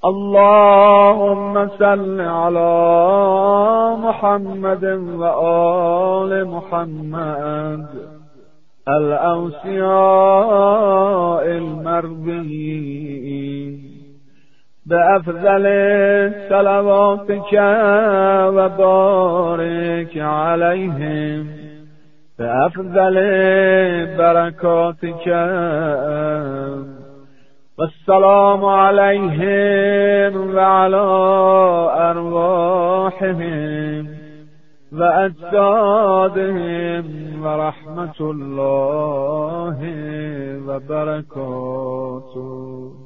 اللهم صل على محمد وآل محمد الأوصياء المرضيين بأفضل صلواتك وبارك عليهم بأفضل بركاتك والسلام عليهم وعلى أرواحهم وأجسادهم ورحمة الله وبركاته.